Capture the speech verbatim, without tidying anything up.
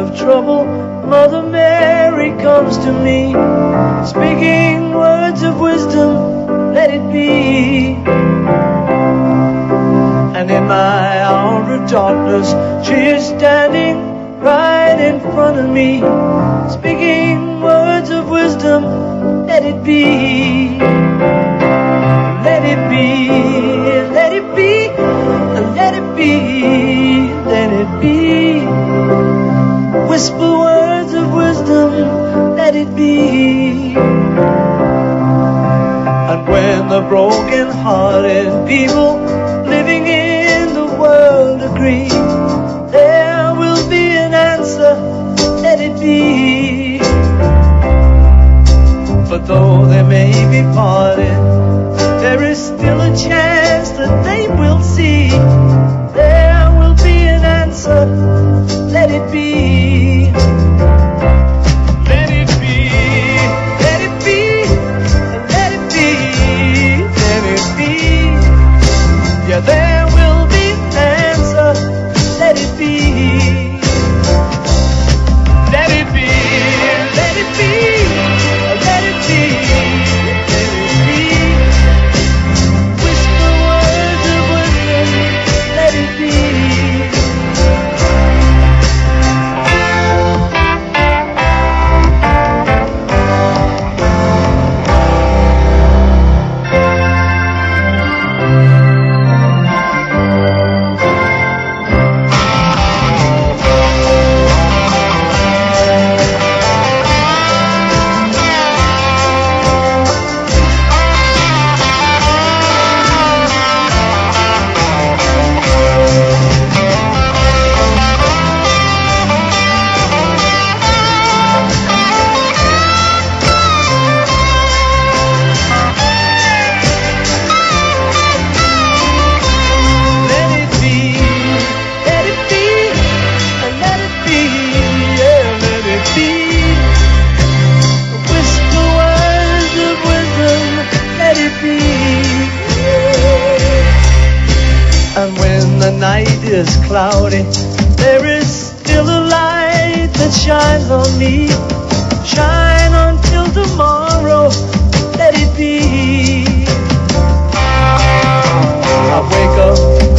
of trouble, Mother Mary comes to me, speaking words of wisdom, let it be. And in my hour of darkness, she is standing right in front of me, speaking words of wisdom, let it be. Let it be, let it be, let it be, let it be. Whisper words of wisdom, let it be. And when the broken-hearted people living in the world agree, there will be an answer, let it be. For though they may be parted, there is still a chance that they will see. There will be an answer, let it be. Let it be, let it be, let it be, let it be. Yeah, there will be an answer, let it be. Let it be, let it be, let it be, let it be. Whisper words of wisdom, let it be. Is cloudy, there is still a light that shines on me. Shine until tomorrow, let it be. I wake up